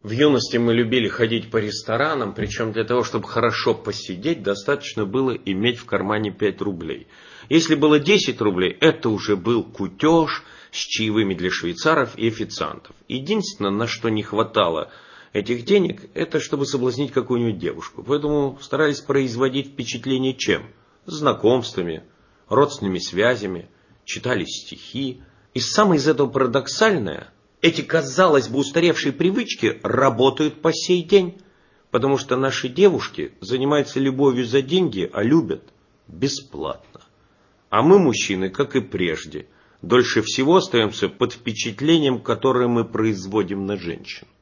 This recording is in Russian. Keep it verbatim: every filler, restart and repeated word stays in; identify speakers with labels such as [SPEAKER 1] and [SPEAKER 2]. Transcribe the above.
[SPEAKER 1] В юности мы любили ходить по ресторанам, причем для того, чтобы хорошо посидеть, достаточно было иметь в кармане пять рублей. Если было десять рублей, это уже был кутеж с чаевыми для швейцаров и официантов. Единственное, на что не хватало этих денег, это чтобы соблазнить какую-нибудь девушку. Поэтому старались производить впечатление чем? Знакомствами, родственными связями, читали стихи. И самое из этого парадоксальное – эти, казалось бы, устаревшие привычки работают по сей день, потому что наши девушки занимаются любовью за деньги, а любят бесплатно. А мы, мужчины, как и прежде, дольше всего остаемся под впечатлением, которое мы производим на женщин.